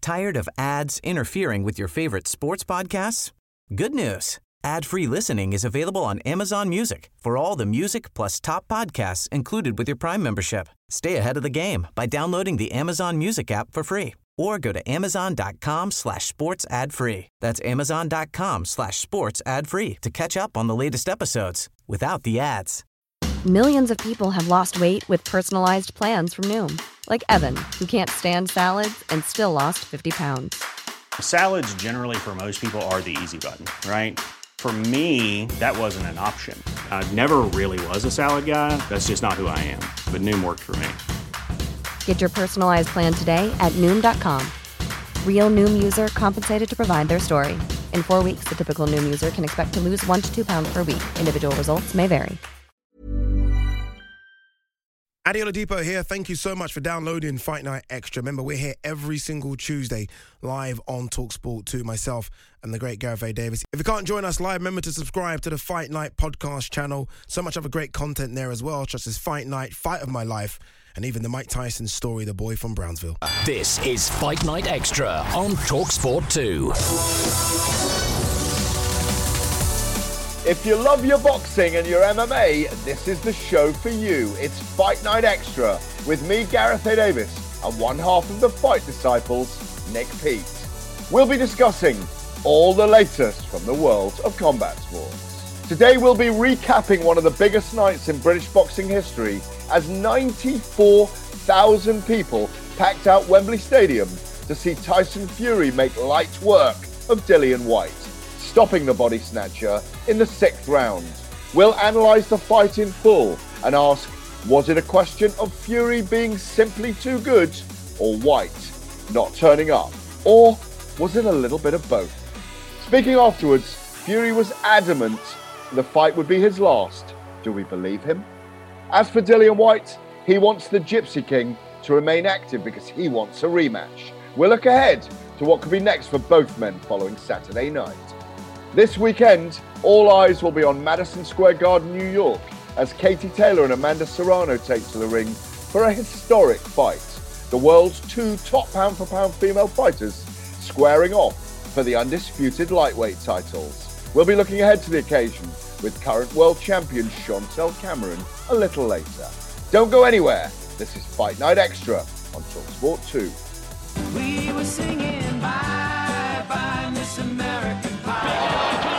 Tired of ads interfering with your favorite sports podcasts? Good news. Ad-free listening is available on Amazon Music for all the music plus top podcasts included with your Prime membership. Stay ahead of the game by downloading the Amazon Music app for free or go to amazon.com/sports ad free. That's amazon.com/sports ad free to catch up on the latest episodes without the ads. Millions of people have lost weight with personalized plans from Noom. Like Evan, who can't stand salads and still lost 50 pounds. Salads generally for most people are the easy button, right? For me, that wasn't an option. I never really was a salad guy. That's just not who I am. But Noom worked for me. Get your personalized plan today at Noom.com. Real Noom user compensated to provide their story. In 4 weeks, the typical Noom user can expect to lose 1 to 2 pounds per week. Individual results may vary. Adi Oladipo here. Thank you so much for downloading Fight Night Extra. Remember, we're here every single Tuesday live on TalkSport 2, myself and the great Gareth A. Davis. If you can't join us live, remember to subscribe to the Fight Night podcast channel. So much other great content there as well, such as Fight Night, Fight of My Life, and even the Mike Tyson story, The Boy from Brownsville. This is Fight Night Extra on TalkSport 2. If you love your boxing and your MMA, this is the show for you. It's Fight Night Extra with me, Gareth A. Davis, and one half of the Fight Disciples, Nick Peet. We'll be discussing all the latest from the world of combat sports. Today we'll be recapping one of the biggest nights in British boxing history as 94,000 people packed out Wembley Stadium to see Tyson Fury make light work of Dillian Whyte, stopping the body snatcher in the 6th round. We'll analyse the fight in full and ask, was it a question of Fury being simply too good or Whyte not turning up? Or was it a little bit of both? Speaking afterwards, Fury was adamant the fight would be his last. Do we believe him? As for Dillian Whyte, he wants the Gypsy King to remain active because he wants a rematch. We'll look ahead to what could be next for both men following Saturday night. This weekend, all eyes will be on Madison Square Garden, New York, as Katie Taylor and Amanda Serrano take to the ring for a historic fight. The world's 2 top pound-for-pound female fighters squaring off for the undisputed lightweight titles. We'll be looking ahead to the occasion with current world champion Chantel Cameron a little later. Don't go anywhere. This is Fight Night Extra on TalkSport 2. We were singing bye bye Miss American Pie.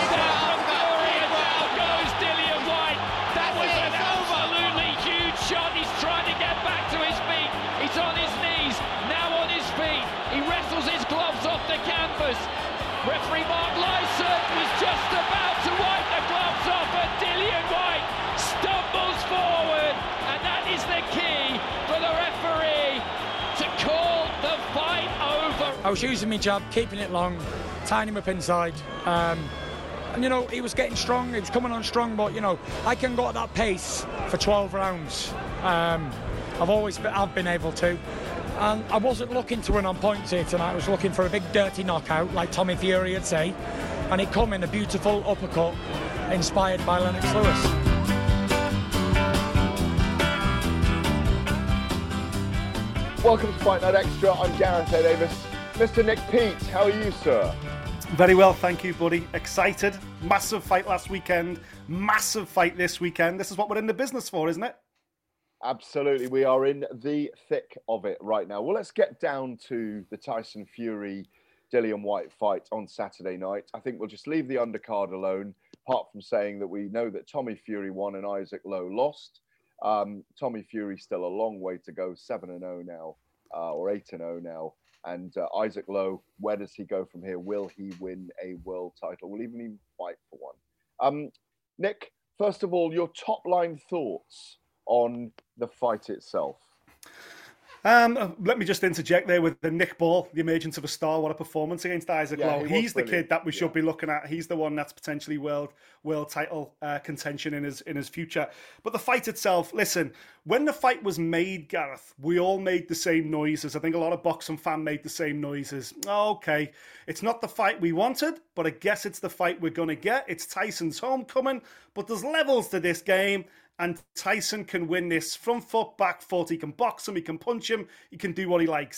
Referee Mark Lyson was just about to wipe the gloves off, and Dillian Whyte stumbles forward, and that is the key for the referee to call the fight over. I was using my jab, keeping it long, tying him up inside, and he was getting strong, he was coming on strong, but I can go at that pace for 12 rounds. I've been able to. And I wasn't looking to win on points here tonight. I was looking for a big dirty knockout, like Tommy Fury would say. And it come in a beautiful uppercut, inspired by Lennox Lewis. Welcome to Fight Night Extra. I'm Gareth A. Davis. Mr. Nick Peet, how are you, sir? Very well, thank you, buddy. Excited. Massive fight last weekend. Massive fight this weekend. This is what we're in the business for, isn't it? Absolutely. We are in the thick of it right now. Well, let's get down to the Tyson Fury Dillian Whyte fight on Saturday night. I think we'll just leave the undercard alone, apart from saying that we know that Tommy Fury won and Isaac Lowe lost. Tommy Fury still a long way to go, 7-0 now, or 8-0 now. And Isaac Lowe, where does he go from here? Will he win a world title? Will he even fight for one? Nick, first of all, your top line thoughts on the fight itself. Let me just interject there with the Nick Ball, the emergence of a star. What a performance against Isaac Lowe. He's the kid that we should be looking at. He's the one that's potentially world title contention in his future. But the fight itself, listen, when the fight was made, Gareth, we all made the same noises. I think a lot of boxing fans made the same noises. Okay, it's not the fight we wanted, but I guess it's the fight we're going to get. It's Tyson's homecoming, but there's levels to this game. And Tyson can win this front foot, back foot. He can box him, he can punch him, he can do what he likes.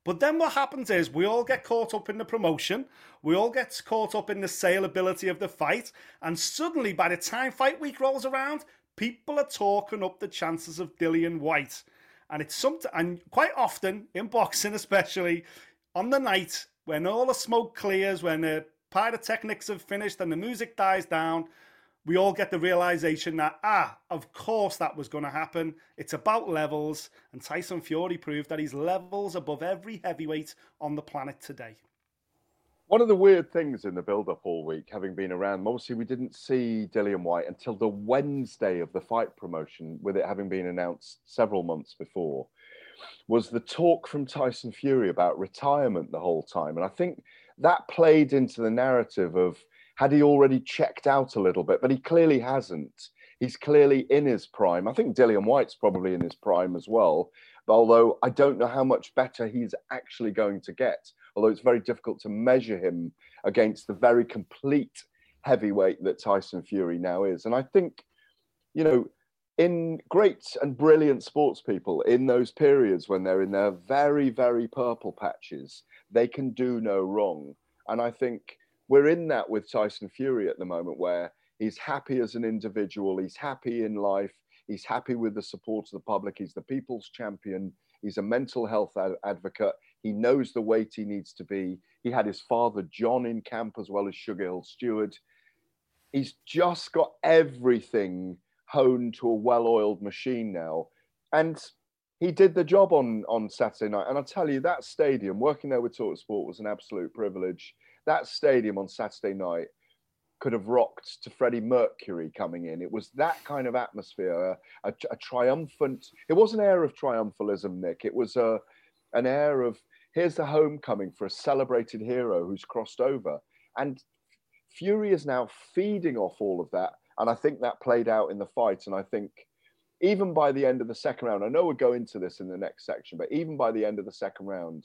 But then what happens is we all get caught up in the promotion. We all get caught up in the saleability of the fight. And suddenly, by the time fight week rolls around, people are talking up the chances of Dillian Whyte. And it's something, and quite often, in boxing especially, on the night when all the smoke clears, when the pyrotechnics have finished and the music dies down, we all get the realization that, of course that was going to happen. It's about levels, and Tyson Fury proved that he's levels above every heavyweight on the planet today. One of the weird things in the build-up all week, having been around, obviously we didn't see Dillian Whyte until the Wednesday of the fight promotion, with it having been announced several months before, was the talk from Tyson Fury about retirement the whole time. And I think that played into the narrative of, had he already checked out a little bit? But he clearly hasn't. He's clearly in his prime. I think Dillian Whyte's probably in his prime as well. But although I don't know how much better he's actually going to get, although it's very difficult to measure him against the very complete heavyweight that Tyson Fury now is. And I think, you know, in great and brilliant sports people, in those periods when they're in their very, very purple patches, they can do no wrong. And I think we're in that with Tyson Fury at the moment, where he's happy as an individual, he's happy in life, he's happy with the support of the public, he's the people's champion, he's a mental health advocate, he knows the weight he needs to be. He had his father John in camp as well as Sugar Hill Stewart. He's just got everything honed to a well-oiled machine now. And he did the job on Saturday night. And I'll tell you, that stadium, working there with TalkSport was an absolute privilege. That stadium on Saturday night could have rocked to Freddie Mercury coming in. It was that kind of atmosphere, a triumphant. It was an air of triumphalism, Nick. It was an air of, here's the homecoming for a celebrated hero who's crossed over. And Fury is now feeding off all of that. And I think that played out in the fight. And I think even by the end of the second round, I know we'll go into this in the next section, but even by the end of the second round,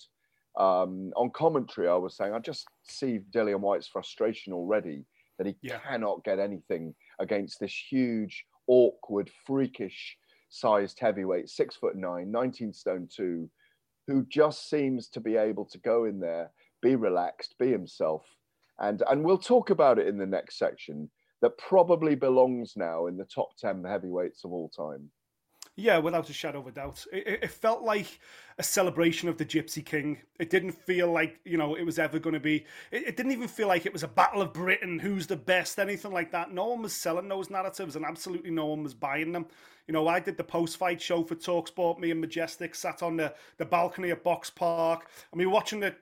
on commentary, I was saying, I just see Dillian Whyte's frustration already that he cannot get anything against this huge, awkward, freakish sized heavyweight, 6'9", 19 stone 2, who just seems to be able to go in there, be relaxed, be himself. And we'll talk about it in the next section, that probably belongs now in the top 10 heavyweights of all time. Yeah, without a shadow of a doubt. It felt like a celebration of the Gypsy King. It didn't feel like, you know, it was ever going to be... It didn't even feel like it was a battle of Britain, who's the best, anything like that. No one was selling those narratives, and absolutely no one was buying them. You know, I did the post-fight show for TalkSport. Me and Majestic sat on the balcony at Box Park, and we were watching the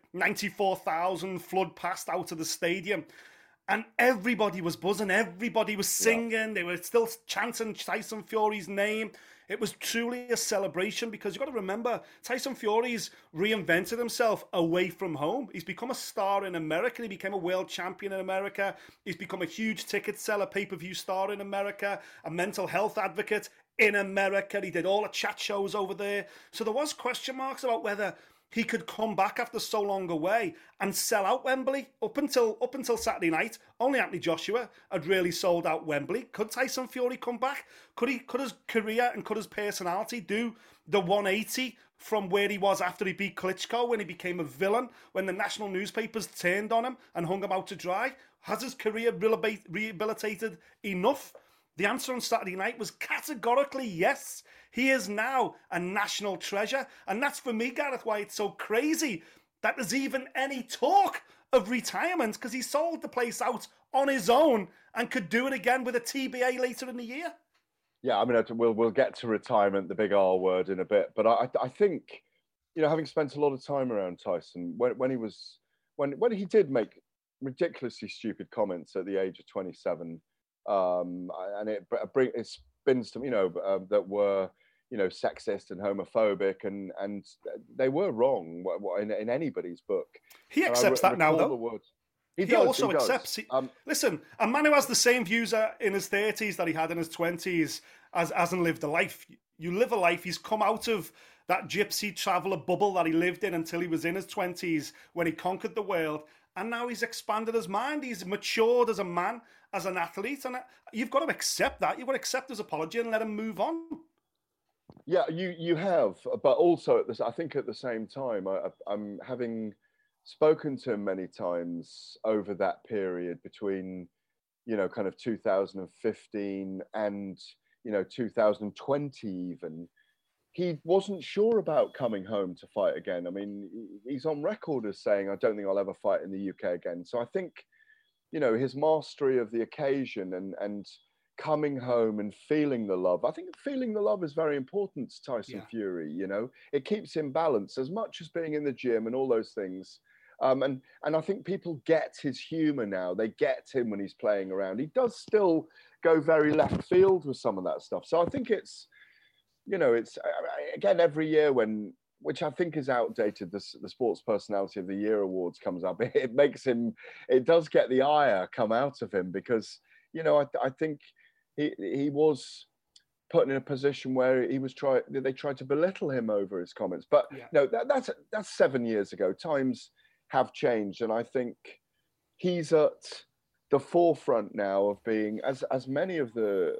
94,000 flood past out of the stadium. And everybody was buzzing, everybody was singing, they were still chanting Tyson Fury's name. It was truly a celebration, because you've got to remember, Tyson Fury's reinvented himself away from home. He's become a star in America. He became a world champion in America. He's become a huge ticket seller, pay-per-view star in America, a mental health advocate in America. He did all the chat shows over there. So there was question marks about whether he could come back after so long away and sell out Wembley. Up until Saturday night, only Anthony Joshua had really sold out Wembley. Could Tyson Fury come back? Could his career and could his personality do the 180 from where he was after he beat Klitschko, when he became a villain, when the national newspapers turned on him and hung him out to dry? Has his career rehabilitated enough? The answer on Saturday night was categorically yes. He is now a national treasure. And that's, for me, Gareth, why it's so crazy that there's even any talk of retirement, because he sold the place out on his own and could do it again with a TBA later in the year. Yeah, I mean, we'll get to retirement, the big R word, in a bit. But I think, you know, having spent a lot of time around Tyson, when he did make ridiculously stupid comments at the age of 27, and it spins to, you know, that were, you know, sexist and homophobic, and they were wrong in anybody's book. He accepts that now, though. He also accepts. Listen, a man who has the same views in his 30s that he had in his 20s hasn't lived a life. You live a life. He's come out of that gypsy traveller bubble that he lived in until he was in his 20s, when he conquered the world. And now he's expanded his mind. He's matured as a man, as an athlete. And you've got to accept that. You've got to accept his apology and let him move on. Yeah, you have, but also at this, I think at the same time, I'm having spoken to him many times over that period between, kind of 2015 and 2020 even. He wasn't sure about coming home to fight again. I mean, he's on record as saying, "I don't think I'll ever fight in the UK again." So I think, his mastery of the occasion and coming home and feeling the love. I think feeling the love is very important to Tyson Fury. It keeps him balanced as much as being in the gym and all those things. And I think people get his humor now. They get him when he's playing around. He does still go very left field with some of that stuff. So I think it's again every year which I think is outdated. The Sports Personality of the Year awards comes up. It does get the ire come out of him because I think he was put in a position where they tried to belittle him over his comments. But that's 7 years ago. Times have changed, and I think he's at the forefront now of being, as many of the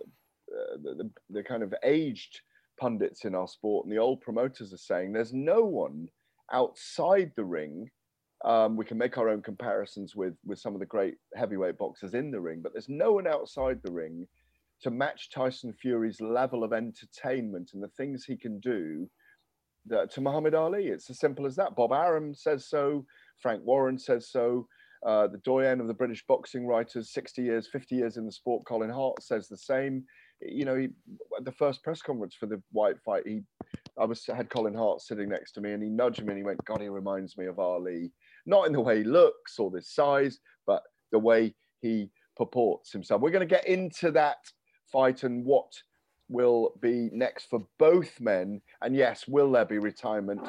kind of aged pundits in our sport and the old promoters are saying, there's no one outside the ring. We can make our own comparisons with some of the great heavyweight boxers in the ring, but there's no one outside the ring to match Tyson Fury's level of entertainment and the things he can do to Muhammad Ali. It's as simple as that. Bob Arum says so. Frank Warren says so. The doyen of the British boxing writers, 50 years in the sport, Colin Hart says the same. At the first press conference for the White fight, I had Colin Hart sitting next to me, and he nudged me and he went, "God, he reminds me of Ali." Not in the way he looks or the size, but the way he purports himself. We're going to get into that fight and what will be next for both men. And yes, will there be retirement?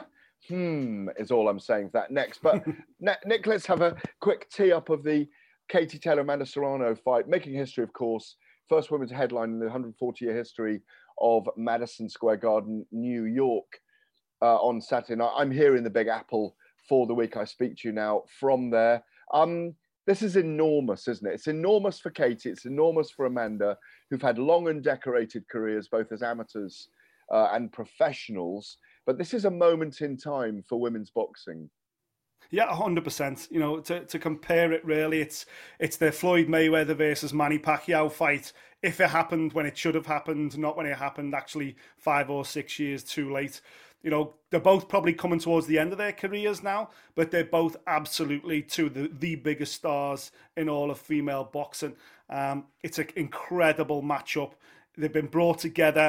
Is all I'm saying for that next. But Nick, let's have a quick tee up of the Katie Taylor Amanda Serrano fight, making history, of course. First women's headline in the 140-year history of Madison Square Garden, New York, on Saturday night. I'm here in the Big Apple for the week I speak to you now from there. This is enormous, isn't it? It's enormous for Katie. It's enormous for Amanda, who've had long and decorated careers, both as amateurs and professionals. But this is a moment in time for women's boxing. Yeah, 100%. To compare it, really, it's the Floyd Mayweather versus Manny Pacquiao fight. If it happened when it should have happened, not when it happened actually 5 or 6 years too late. They're both probably coming towards the end of their careers now, but they're both absolutely two of the biggest stars in all of female boxing. It's an incredible matchup. They've been brought together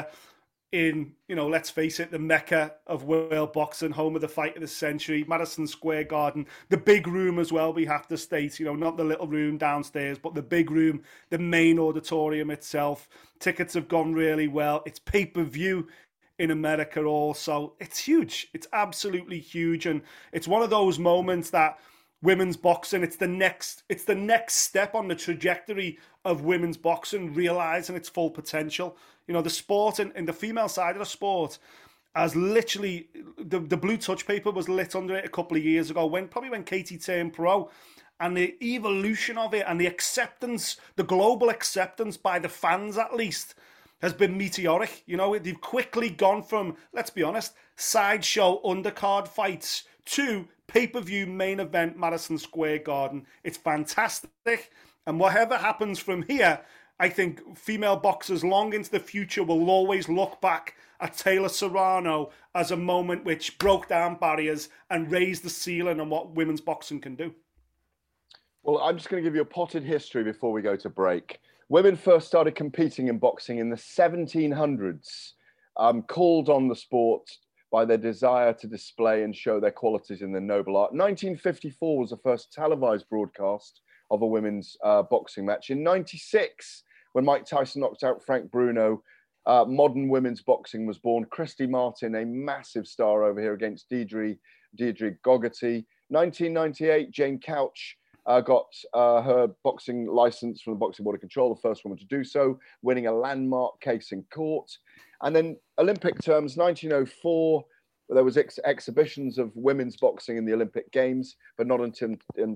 in, let's face it, the mecca of world boxing, home of the fight of the century, Madison Square Garden, the big room as well, we have to state, not the little room downstairs, but the big room, the main auditorium itself. Tickets have gone really well. It's pay-per-view in America also. It's huge. It's absolutely huge. And it's one of those moments that women's boxing, it's the next step on the trajectory of women's boxing, realizing its full potential. The sport and the female side of the sport has literally, the blue touch paper was lit under it a couple of years ago, when Katie turned pro, and the evolution of it and the acceptance, the global acceptance by the fans at least, has been meteoric. They've quickly gone from, let's be honest, sideshow undercard fights to pay-per-view main event Madison Square Garden. It's fantastic. And whatever happens from here, I think female boxers long into the future will always look back at Taylor Serrano as a moment which broke down barriers and raised the ceiling on what women's boxing can do. Well, I'm just going to give you a potted history before we go to break. Women first started competing in boxing in the 1700s, called on the sport by their desire to display and show their qualities in the noble art. 1954 was the first televised broadcast of a women's boxing match. In 96, when Mike Tyson knocked out Frank Bruno, modern women's boxing was born. Christy Martin, a massive star over here, against Deirdre Gogarty. 1998, Jane Couch got her boxing license from the Boxing Board of Control, the first woman to do so, winning a landmark case in court. And then Olympic terms, 1904, there was exhibitions of women's boxing in the Olympic Games, but not until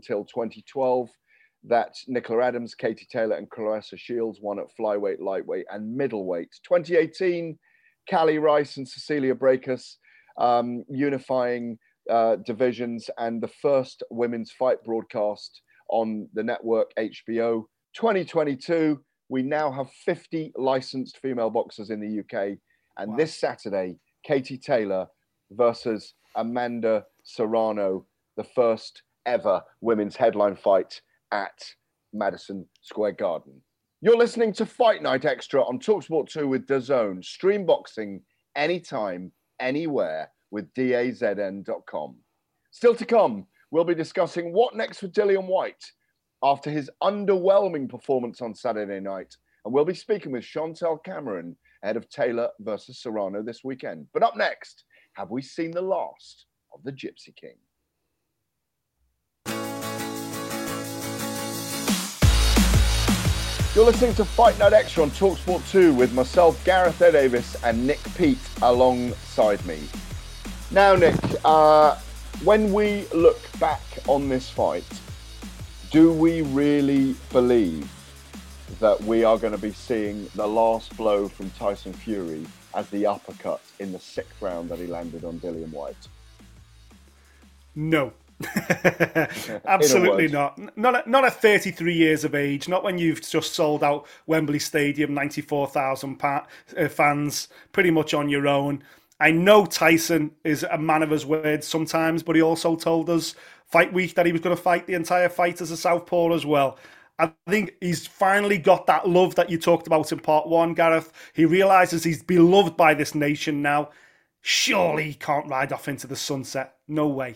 2012 that Nicola Adams, Katie Taylor and Claressa Shields won at flyweight, lightweight and middleweight. 2018, Callie Rice and Cecilia Brækhus unifying divisions, and the first women's fight broadcast on the network HBO. 2022, we now have 50 licensed female boxers in the UK. And this Saturday, Katie Taylor versus Amanda Serrano, the first ever women's headline fight at Madison Square Garden. You're listening to Fight Night Extra on TalkSport 2 with DAZN. Stream boxing anytime, anywhere with DAZN.com. Still to come, we'll be discussing what next for Dillian Whyte after his underwhelming performance on Saturday night. And we'll be speaking with Chantel Cameron ahead of Taylor versus Serrano this weekend. But up next, have we seen the last of the Gypsy King? You're listening to Fight Night Extra on TalkSport 2 with myself, Gareth Davis, and Nick Peet alongside me. Now, Nick, when we look back on this fight, do we really believe that we are going to be seeing the last blow from Tyson Fury as the uppercut in the 6th round that he landed on Dillian Whyte? No. Absolutely not. Not at 33 years of age, not when you've just sold out Wembley Stadium, 94,000 fans, pretty much on your own. I know Tyson is a man of his words sometimes, but he also told us fight week that he was going to fight the entire fight as a southpaw as well. I think he's finally got that love that you talked about in part 1, Gareth. He realises he's beloved by this nation now. Surely he can't ride off into the sunset. No way.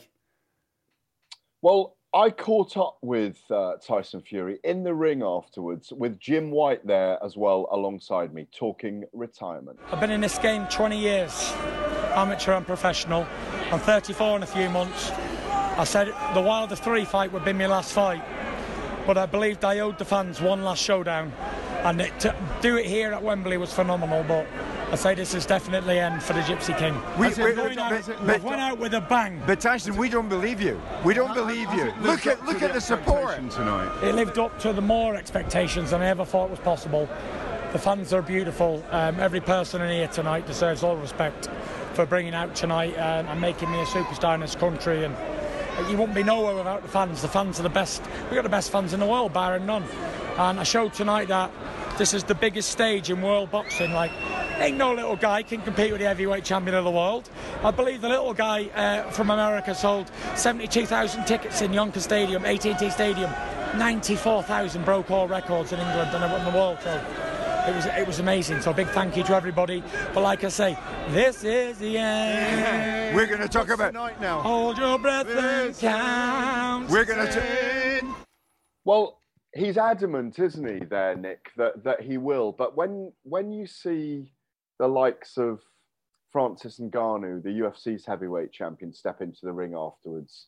Well, I caught up with Tyson Fury in the ring afterwards with Jim White there as well alongside me, talking retirement. I've been in this game 20 years, amateur and professional. I'm 34 in a few months. I said the Wilder 3 fight would be my last fight, but I believed I owed the fans one last showdown, and to do it here at Wembley was phenomenal. But I say this is definitely end for the Gypsy King. We went out with a bang. But Tyson, we don't believe you. We don't believe you. Look at the support tonight. It lived up to the more expectations than I ever thought was possible. The fans are beautiful. Every person in here tonight deserves all respect for bringing out tonight and making me a superstar in this country. And you wouldn't be nowhere without the fans. The fans are the best. We've got the best fans in the world, barring none. And I showed tonight that this is the biggest stage in world boxing. Like, ain't no little guy can compete with the heavyweight champion of the world. I believe the little guy from America sold 72,000 tickets in Yonkers Stadium, AT&T Stadium. 94,000 broke all records in England and in the world. So it was amazing. So big thank you to everybody. But like I say, this is the end. We're going to talk about tonight now. Hold your breath and count. We're going to. Well, he's adamant, isn't he, there, Nick, that he will. But when you see the likes of Francis Ngannou, the UFC's heavyweight champion, step into the ring afterwards,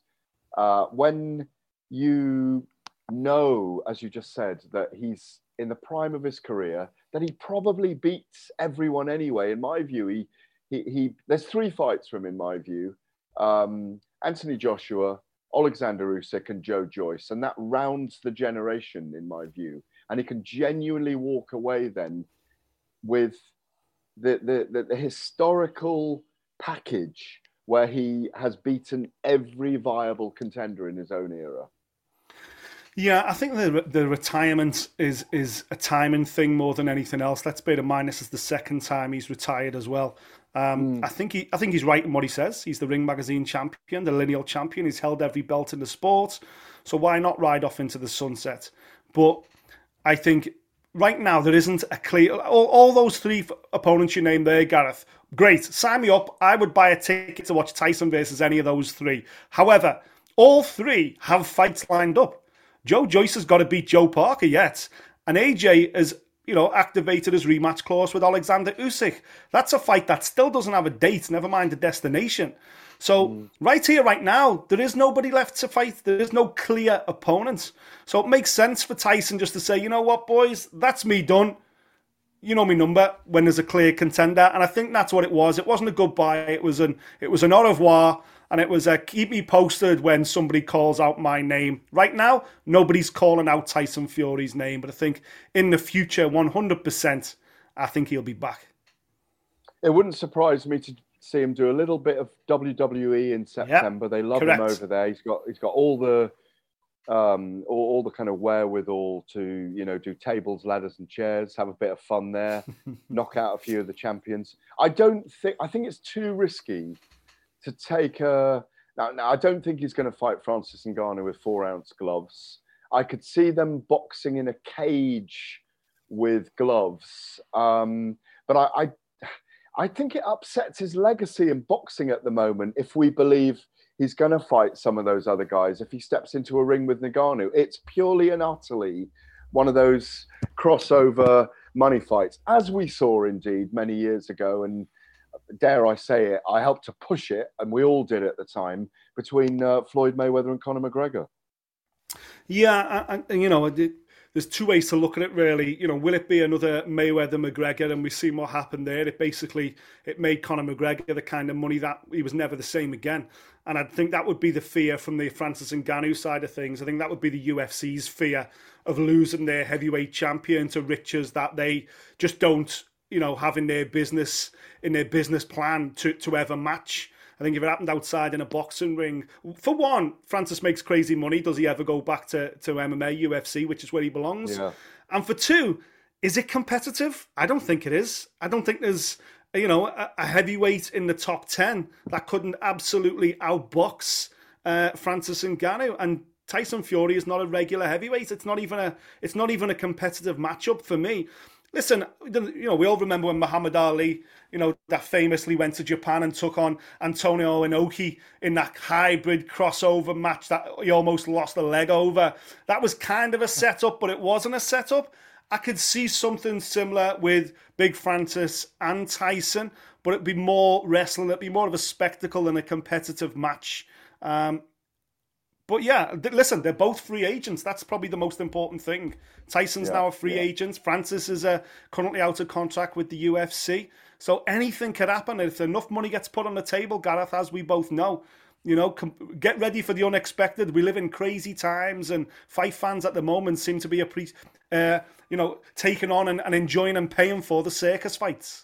when you know, as you just said, that he's in the prime of his career, that he probably beats everyone anyway. In my view, he there's 3 fights from him, in my view. Anthony Joshua, Alexander Usyk and Joe Joyce, and that rounds the generation in my view. And he can genuinely walk away then with the historical package where he has beaten every viable contender in his own era. Yeah, I think the retirement is a timing thing more than anything else. Let's bear in mind this is the 2nd time he's retired as well. I think he's right in what he says. He's the Ring Magazine champion, the lineal champion. He's held every belt in the sport. So why not ride off into the sunset? But I think right now there isn't a clear... All those 3 opponents you named there, Gareth, great. Sign me up. I would buy a ticket to watch Tyson versus any of those 3. However, all 3 have fights lined up. Joe Joyce has got to beat Joe Parker yet. And AJ has, activated his rematch clause with Alexander Usyk. That's a fight that still doesn't have a date, never mind a destination. So right here, right now, there is nobody left to fight. There is no clear opponent. So it makes sense for Tyson just to say, you know what, boys, that's me done. You know my number when there's a clear contender. And I think that's what it was. It wasn't a goodbye. It was an au revoir. And it was a keep me posted when somebody calls out my name. Right now, nobody's calling out Tyson Fury's name. But I think in the future, 100%, I think he'll be back. It wouldn't surprise me to see him do a little bit of WWE in September. Yep, they love correct. him over there. He's got all the kind of wherewithal to do tables, ladders, and chairs. Have a bit of fun there. Knock out a few of the champions. I think it's too risky to take a. Now, I don't think he's going to fight Francis Ngannou with 4-ounce gloves. I could see them boxing in a cage with gloves, but I think it upsets his legacy in boxing at the moment if we believe he's going to fight some of those other guys. If he steps into a ring with Ngannou, it's purely and utterly one of those crossover money fights, as we saw indeed many years ago. And dare I say it, I helped to push it, and we all did at the time, between Floyd Mayweather and Conor McGregor. Yeah, and there's two ways to look at it, really. Will it be another Mayweather-McGregor, and we've seen what happened there? It made Conor McGregor the kind of money that he was never the same again. And I think that would be the fear from the Francis Ngannou side of things. I think that would be the UFC's fear of losing their heavyweight champion to riches that they just don't, have in their business plan to ever match. I think if it happened outside in a boxing ring, for one, Francis makes crazy money. Does he ever go back to MMA, UFC, which is where he belongs? Yeah. And for two, is it competitive? I don't think it is. I don't think there's, a heavyweight in the top 10 that couldn't absolutely outbox Francis Ngannou. And Tyson Fury is not a regular heavyweight. It's not even a competitive matchup for me. Listen, we all remember when Muhammad Ali, that famously went to Japan and took on Antonio Inoki in that hybrid crossover match that he almost lost a leg over. That was kind of a setup, but it wasn't a setup. I could see something similar with Big Francis and Tyson, but it'd be more wrestling. It'd be more of a spectacle than a competitive match. But yeah, listen, they're both free agents. That's probably the most important thing. Tyson's now a free agent. Francis is currently out of contract with the UFC. So anything could happen. If enough money gets put on the table, Gareth, as we both know, get ready for the unexpected. We live in crazy times, and fight fans at the moment seem to be taking on and enjoying and paying for the circus fights.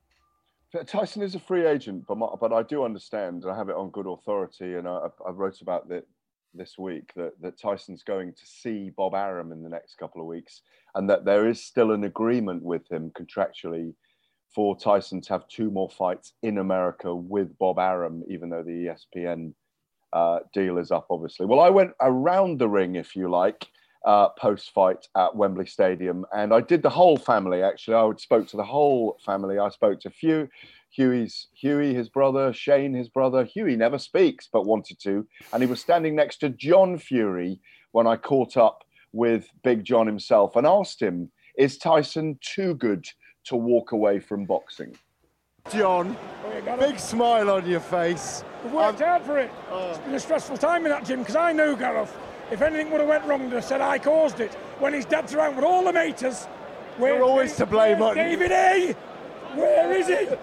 Tyson is a free agent, but I do understand, and I have it on good authority, and I wrote about this week that Tyson's going to see Bob Arum in the next couple of weeks, and that there is still an agreement with him contractually for Tyson to have 2 more fights in America with Bob Arum, even though the ESPN deal is up, obviously. Well, I went around the ring, if you like, post-fight at Wembley Stadium, and I did the whole family, actually. I spoke to the whole family. I spoke to Huey, his brother, Shane, his brother. Huey never speaks, but wanted to. And he was standing next to John Fury when I caught up with Big John himself and asked him, is Tyson too good to walk away from boxing? John, big smile on your face. We've worked hard for it. It's been a stressful time in that gym, because I knew, Gareth, if anything would have went wrong, they said I caused it. When his dad's around with all the maters, you're always to blame, aren't you? David A. Where is he?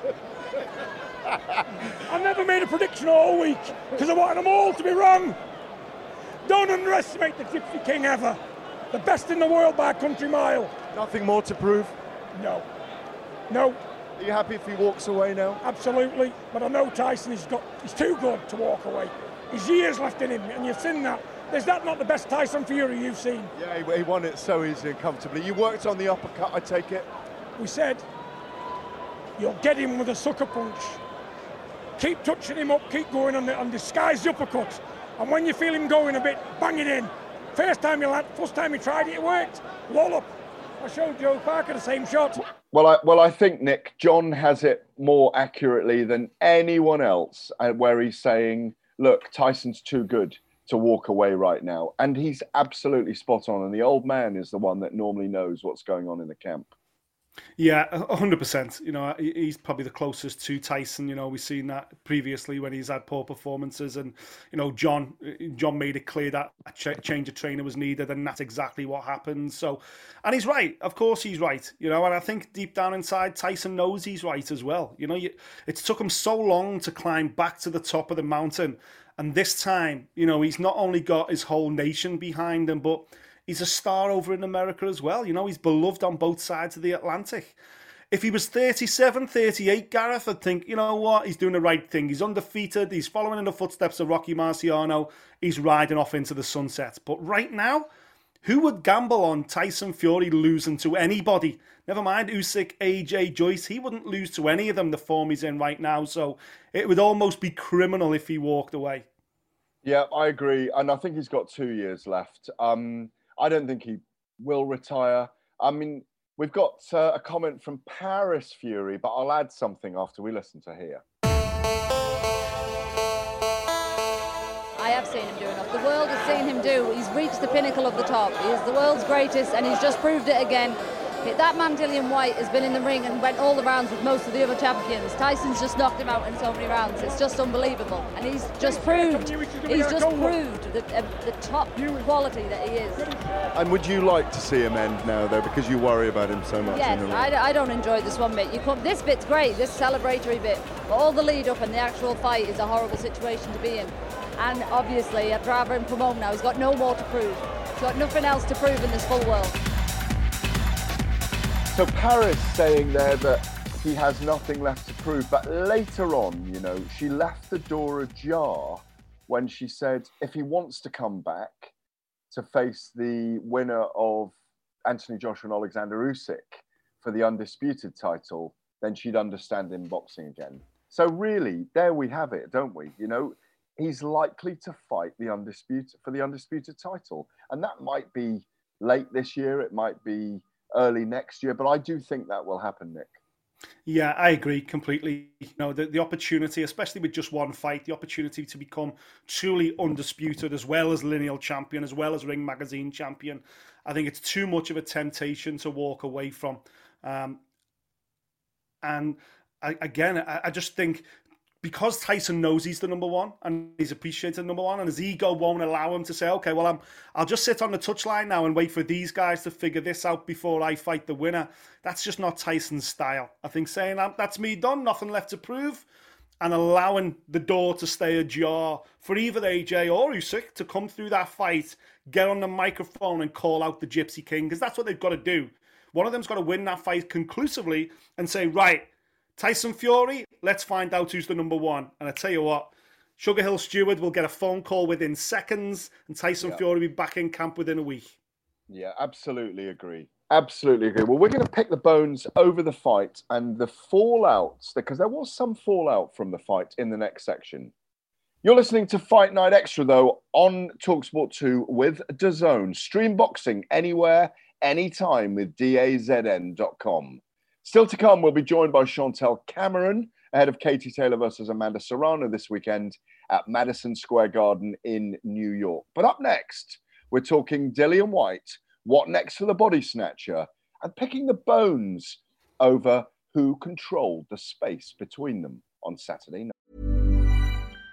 I never made a prediction all week because I wanted them all to be wrong. Don't underestimate the Gypsy King ever. The best in the world by a country mile. Nothing more to prove? No. Are you happy if he walks away now? Absolutely. But I know Tyson, he's too good to walk away. He's years left in him, and you've seen that. Is that not the best Tyson Fury you've seen? Yeah, he won it so easy and comfortably. You worked on the uppercut, I take it? We said, you'll get him with a sucker punch. Keep touching him up, keep going on disguise the uppercut. And when you feel him going a bit, bang it in. First time he tried it, it worked. Wallop. I showed Joe Parker the same shot. Well, I think, Nick, John has it more accurately than anyone else, where he's saying, look, Tyson's too good to walk away right now. And he's absolutely spot on. And the old man is the one that normally knows what's going on in the camp. Yeah, 100%. He's probably the closest to Tyson. We've seen that previously when he's had poor performances, and John made it clear that a change of trainer was needed, and that's exactly what happened. So, and he's right. Of course, he's right. And I think deep down inside, Tyson knows he's right as well. It's took him so long to climb back to the top of the mountain, and this time, he's not only got his whole nation behind him, but he's a star over in America as well. He's beloved on both sides of the Atlantic. If he was 37, 38, Gareth, I'd think, you know what, he's doing the right thing. He's undefeated. He's following in the footsteps of Rocky Marciano. He's riding off into the sunset. But right now, who would gamble on Tyson Fury losing to anybody? Never mind Usyk, AJ, Joyce. He wouldn't lose to any of them, the form he's in right now. So it would almost be criminal if he walked away. Yeah, I agree. And I think he's got 2 years left. I don't think he will retire. I mean, we've got a comment from Paris Fury, but I'll add something after we listen to here. I have seen him do enough. The world has seen him do. He's reached the pinnacle of the top. He's the world's greatest, and he's just proved it again. That man, Dillian Whyte, has been in the ring and went all the rounds with most of the other champions. Tyson's just knocked him out in so many rounds. It's just unbelievable. And he's just proved the top quality that he is. And would you like to see him end now, though, because you worry about him so much? Yes, I don't enjoy this one bit. This bit's great, this celebratory bit. But all the lead up and the actual fight is a horrible situation to be in. And obviously, I'd rather him come home now. He's got no more to prove. He's got nothing else to prove in this full world. So Paris saying there that he has nothing left to prove, but later on, you know, she left the door ajar when she said if he wants to come back to face the winner of Anthony Joshua and Alexander Usyk for the undisputed title, then she'd understand him boxing again. So really, there we have it, don't we? You know, he's likely to fight for the undisputed title, and that might be late this year. It might be early next year, but I do think that will happen, Nick. Yeah, I agree completely. You know, the opportunity, especially with just one fight, the opportunity to become truly undisputed, as well as lineal champion, as well as Ring Magazine champion, I think it's too much of a temptation to walk away from. And I just think, because Tyson knows he's the number one and he's appreciated number one, and his ego won't allow him to say, okay, well, I'll just sit on the touchline now and wait for these guys to figure this out before I fight the winner. That's just not Tyson's style. I think saying that's me done, nothing left to prove, and allowing the door to stay ajar for either AJ or Usyk to come through that fight, get on the microphone and call out the Gypsy King, because that's what they've got to do. One of them's got to win that fight conclusively and say, right, Tyson Fury, let's find out who's the number one. And I tell you what, Sugar Hill Stewart will get a phone call within seconds, and Tyson Fury will be back in camp within a week. Yeah, absolutely agree. Absolutely agree. Well, we're going to pick the bones over the fight and the fallouts, because there was some fallout from the fight in the next section. You're listening to Fight Night Extra, though, on TalkSport 2 with DAZN. Stream boxing anywhere, anytime with DAZN.com. Still to come, we'll be joined by Chantel Cameron ahead of Katie Taylor versus Amanda Serrano this weekend at Madison Square Garden in New York. But up next, we're talking Dillian Whyte, what next for the body snatcher, and picking the bones over who controlled the space between them on Saturday night.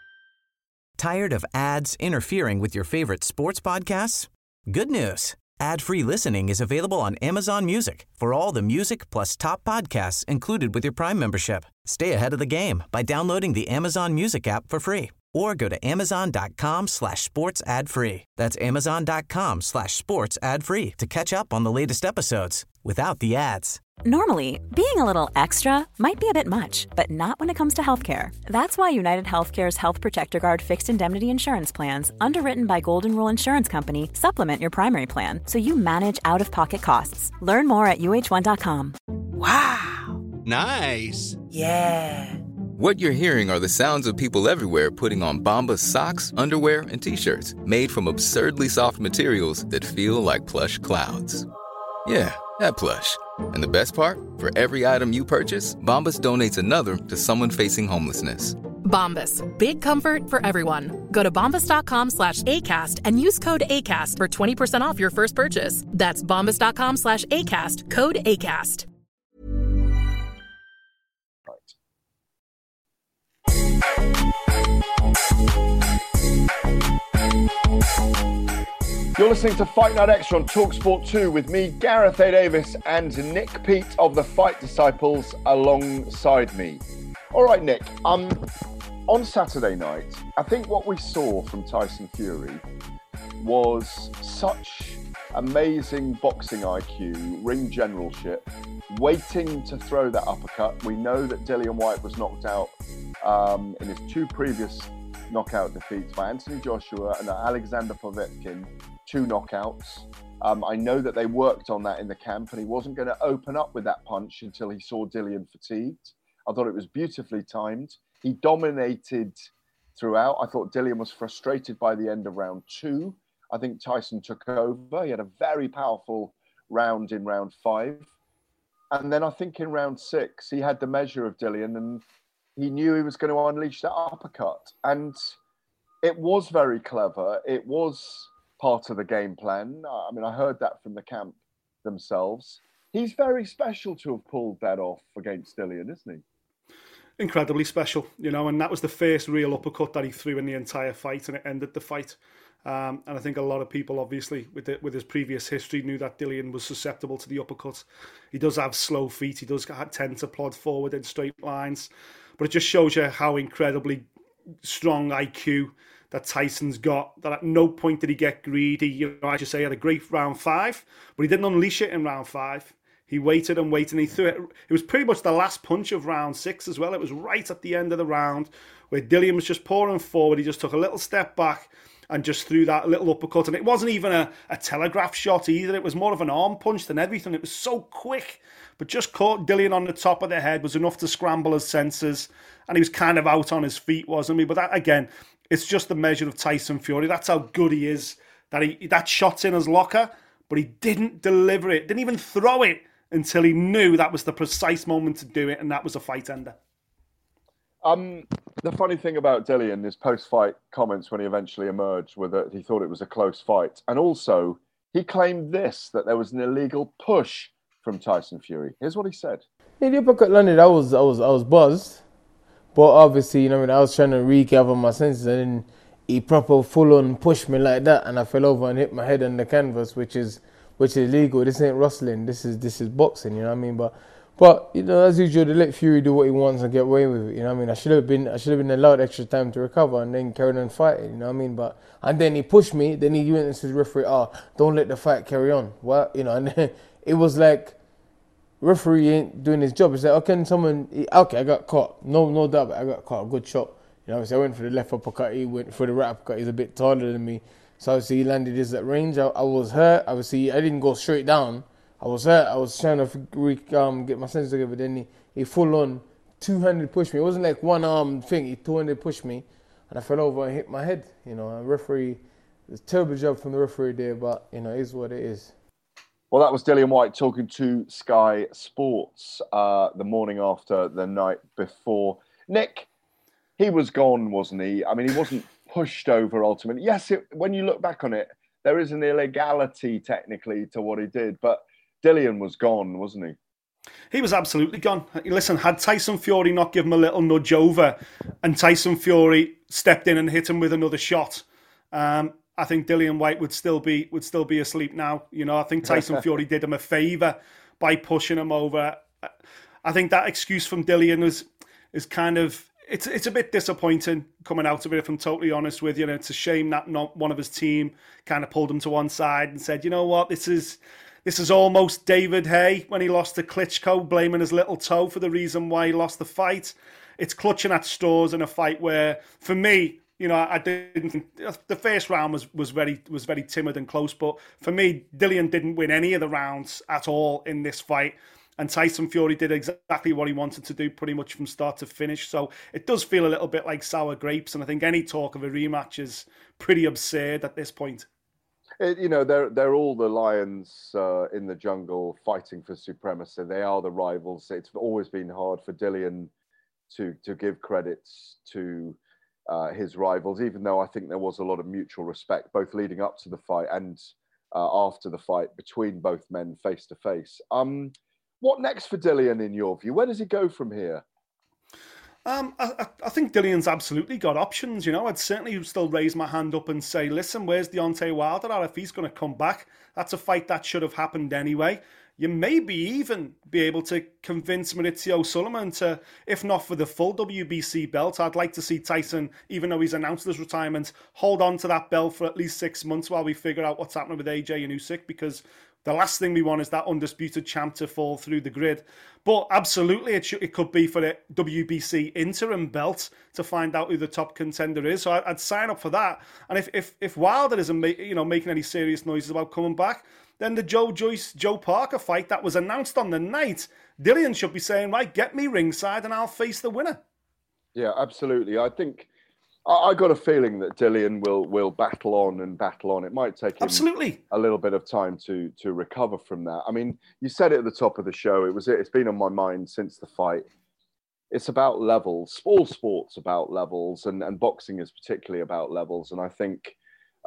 Tired of ads interfering with your favorite sports podcasts? Good news. Ad-free listening is available on Amazon Music for all the music plus top podcasts included with your Prime membership. Stay ahead of the game by downloading the Amazon Music app for free or go to amazon.com/sports ad free. That's amazon.com/sports ad free to catch up on the latest episodes without the ads. Normally, being a little extra might be a bit much, but not when it comes to healthcare. That's why United Healthcare's Health Protector Guard fixed indemnity insurance plans, underwritten by Golden Rule Insurance Company, supplement your primary plan so you manage out-of-pocket costs. Learn more at UH1.com. Wow. Nice. Yeah. What you're hearing are the sounds of people everywhere putting on Bombas socks, underwear, and T-shirts made from absurdly soft materials that feel like plush clouds. Yeah, that plush. And the best part? For every item you purchase, Bombas donates another to someone facing homelessness. Bombas. Big comfort for everyone. Go to bombas.com/ACAST and use code ACAST for 20% off your first purchase. That's bombas.com/ACAST. Code ACAST. You're listening to Fight Night Extra on TalkSport 2 with me, Gareth A. Davis, and Nick Peet of the Fight Disciples alongside me. All right, Nick, on Saturday night, I think what we saw from Tyson Fury was such amazing boxing IQ, ring generalship, waiting to throw that uppercut. We know that Dillian Whyte was knocked out in his 2 previous knockout defeats by Anthony Joshua and Alexander Povetkin, 2 knockouts. I know that they worked on that in the camp, and he wasn't going to open up with that punch until he saw Dillian fatigued. I thought it was beautifully timed. He dominated throughout. I thought Dillian was frustrated by the end of round 2. I think Tyson took over. He had a very powerful round in round 5. And then I think in round 6, he had the measure of Dillian, and he knew he was going to unleash that uppercut. And it was very clever. It was part of the game plan. I mean, I heard that from the camp themselves. He's very special to have pulled that off against Dillian, isn't he? Incredibly special, you know, and that was the first real uppercut that he threw in the entire fight, and it ended the fight. And I think a lot of people, obviously, with his previous history, knew that Dillian was susceptible to the uppercut. He does have slow feet. He does tend to plod forward in straight lines. But it just shows you how incredibly strong IQ that Tyson's got, that at no point did he get greedy. You know, as you say, he had a great round 5, but he didn't unleash it in round 5. He waited and waited, and he threw it. It was pretty much the last punch of round 6 as well. It was right at the end of the round where Dillian was just pouring forward. He just took a little step back and just threw that little uppercut. And it wasn't even a telegraph shot either. It was more of an arm punch than everything. It was so quick, but just caught Dillian on the top of the head, was enough to scramble his senses. And he was kind of out on his feet, wasn't he? But that, again, it's just the measure of Tyson Fury. That's how good he is. That shot's in his locker, but he didn't deliver it, didn't even throw it until he knew that was the precise moment to do it, and that was a fight ender. The funny thing about Dillian, his post-fight comments when he eventually emerged, were that he thought it was a close fight. And also, he claimed that there was an illegal push from Tyson Fury. Here's what he said. Yeah, the uppercut landed, I was buzzed. But obviously, you know, I was trying to regather my senses, and then he proper full-on pushed me like that, and I fell over and hit my head on the canvas, which is legal. This ain't wrestling. This is boxing. You know what I mean? But you know, as usual, they let Fury do what he wants and get away with it. You know what I mean? I should have been allowed extra time to recover and then carry on fighting. You know what I mean? And then he pushed me. Then he went and said, "Referee, don't let the fight carry on." Well, you know, and then it was like, referee ain't doing his job. It's like, okay, I got caught. No doubt, I got caught. Good shot. You know, so I went for the left uppercut. He went for the right uppercut. He's a bit taller than me. So obviously he landed his at range. I was hurt. Obviously I didn't go straight down. I was hurt. I was trying to get my senses together. Then he full on 200 pushed me. It wasn't like one arm thing. He 200 pushed me, and I fell over and hit my head. You know, a referee. It's a terrible job from the referee there, but you know, it is what it is. Well, that was Dillian Whyte talking to Sky Sports the morning after the night before. Nick, he was gone, wasn't he? I mean, he wasn't pushed over ultimately. Yes, when you look back on it, there is an illegality technically to what he did, but Dillian was gone, wasn't he? He was absolutely gone. Listen, had Tyson Fury not given him a little nudge over and Tyson Fury stepped in and hit him with another shot, I think Dillian Whyte would still be asleep now. You know, I think Tyson Fury did him a favour by pushing him over. I think that excuse from Dillian is kind of, it's a bit disappointing coming out of it, if I'm totally honest with you. And it's a shame that not one of his team kind of pulled him to one side and said, you know what, this is almost David Haye when he lost to Klitschko, blaming his little toe for the reason why he lost the fight. It's clutching at straws in a fight where, for me, you know, I didn't think the first round was very timid and close, but for me, Dillian didn't win any of the rounds at all in this fight. And Tyson Fury did exactly what he wanted to do pretty much from start to finish. So it does feel a little bit like sour grapes. And I think any talk of a rematch is pretty absurd at this point. You know, they're all the lions in the jungle fighting for supremacy. They are the rivals. It's always been hard for Dillian to give credits to his rivals, even though I think there was a lot of mutual respect, both leading up to the fight and after the fight between both men face to face. What next for Dillian in your view? Where does he go from here? I think Dillian's absolutely got options. You know, I'd certainly still raise my hand up and say, listen, where's Deontay Wilder at? If he's going to come back, that's a fight that should have happened anyway. you maybe even be able to convince Maurizio Sulaiman to, if not for the full WBC belt, I'd like to see Tyson, even though he's announced his retirement, hold on to that belt for at least 6 months while we figure out what's happening with AJ and Usyk, because the last thing we want is that undisputed champ to fall through the grid. But absolutely, it could be for the WBC interim belt to find out who the top contender is. So I'd sign up for that. And if Wilder isn't making any serious noises about coming back, then the Joe Joyce, Joe Parker fight that was announced on the night, Dillian should be saying, right, get me ringside and I'll face the winner. Yeah, absolutely. I think I got a feeling that Dillian will battle on and battle on. It might take him a little bit of time to recover from that. I mean, you said it at the top of the show. It's been on my mind since the fight. It's about levels. All sports about levels, and boxing is particularly about levels. And I think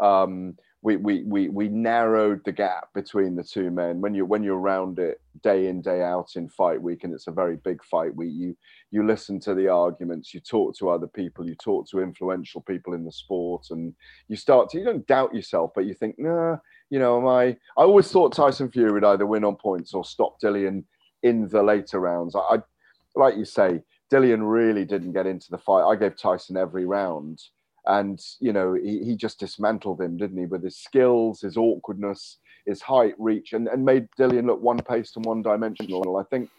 we narrowed the gap between the two men. When you're around it day in, day out in fight week, and it's a very big fight week, you listen to the arguments, you talk to other people, you talk to influential people in the sport, and you don't doubt yourself, but you think, nah, I always thought Tyson Fury would either win on points or stop Dillian in the later rounds. I like you say, Dillian really didn't get into the fight. I gave Tyson every round. And, he just dismantled him, didn't he? With his skills, his awkwardness, his height, reach, and made Dillian look one-paced and one-dimensional. I think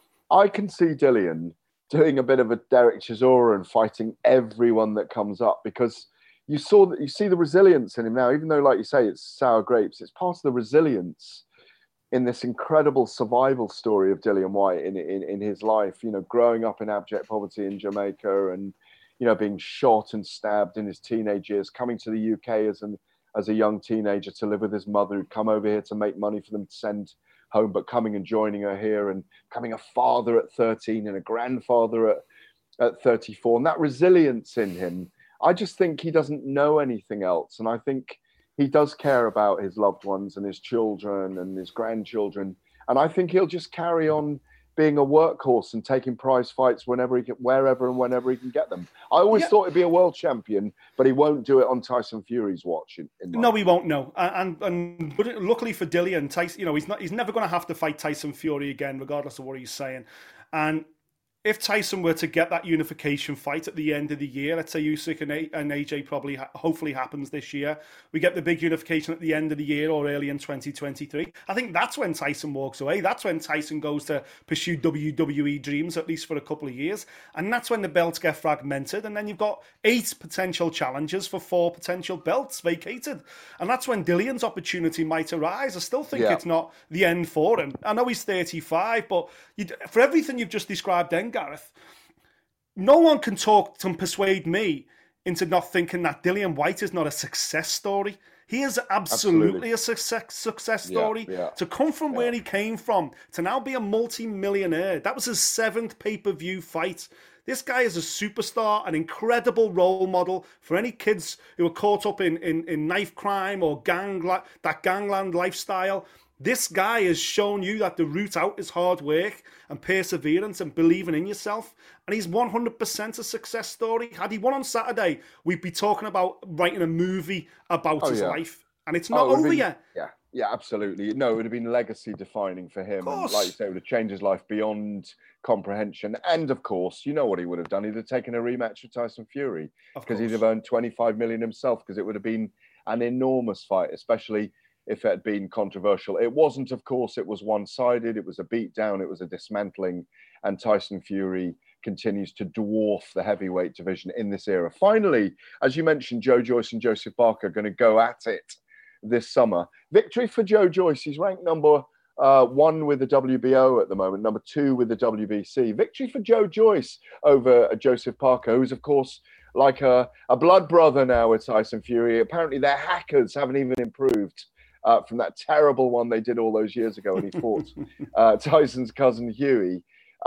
I can see Dillian doing a bit of a Derek Chisora and fighting everyone that comes up, because you see the resilience in him now, even though, like you say, it's sour grapes. It's part of the resilience in this incredible survival story of Dillian Whyte in his life, growing up in abject poverty in Jamaica and, being shot and stabbed in his teenage years, coming to the UK as a young teenager to live with his mother, who'd come over here to make money for them to send home, but coming and joining her here and becoming a father at 13 and a grandfather at 34. And that resilience in him, I just think he doesn't know anything else. And I think he does care about his loved ones and his children and his grandchildren. And I think he'll just carry on being a workhorse and taking prize fights wherever and whenever he can get them. I always thought he'd be a world champion, but he won't do it on Tyson Fury's watch. No, he won't. No, and but luckily for Dillian, Tyson, he's never going to have to fight Tyson Fury again, regardless of what he's saying. And if Tyson were to get that unification fight at the end of the year, let's say Usyk and AJ probably hopefully happens this year, we get the big unification at the end of the year or early in 2023. I think that's when Tyson walks away. That's when Tyson goes to pursue WWE dreams, at least for a couple of years. And that's when the belts get fragmented. And then you've got 8 potential challenges for 4 potential belts vacated. And that's when Dillian's opportunity might arise. I still think it's not the end for him. I know he's 35, but for everything you've just described then, Gareth, no one can persuade me into not thinking that Dillian Whyte is not a success story. He is absolutely a success story. To come from where he came from, to now be a multi-millionaire, that was his 7th pay-per-view fight. This guy is a superstar, an incredible role model for any kids who are caught up in knife crime or that gangland lifestyle. This guy has shown you that the route out is hard work and perseverance and believing in yourself. And he's 100% a success story. Had he won on Saturday, we'd be talking about writing a movie about his life. And it's not over yet. Yeah, absolutely. No, it would have been legacy defining for him. And like you say, it would have changed his life beyond comprehension. And of course, you know what he would have done? He'd have taken a rematch with Tyson Fury because he'd have earned 25 million himself, because it would have been an enormous fight, especially if it had been controversial. It wasn't, of course. It was one-sided. It was a beatdown. It was a dismantling. And Tyson Fury continues to dwarf the heavyweight division in this era. Finally, as you mentioned, Joe Joyce and Joseph Parker are going to go at it this summer. Victory for Joe Joyce. He's ranked number 1 with the WBO at the moment, number 2 with the WBC. Victory for Joe Joyce over Joseph Parker, who's, of course, like a blood brother now with Tyson Fury. Apparently, their hackers haven't even improved from that terrible one they did all those years ago when he fought Tyson's cousin Hughie.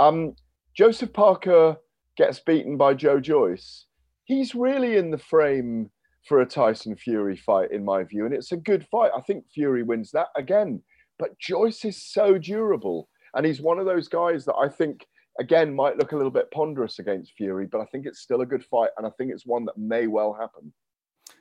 Joseph Parker gets beaten by Joe Joyce. He's really in the frame for a Tyson Fury fight, in my view, and it's a good fight. I think Fury wins that again, but Joyce is so durable, and he's one of those guys that I think, again, might look a little bit ponderous against Fury, but I think it's still a good fight, and I think it's one that may well happen.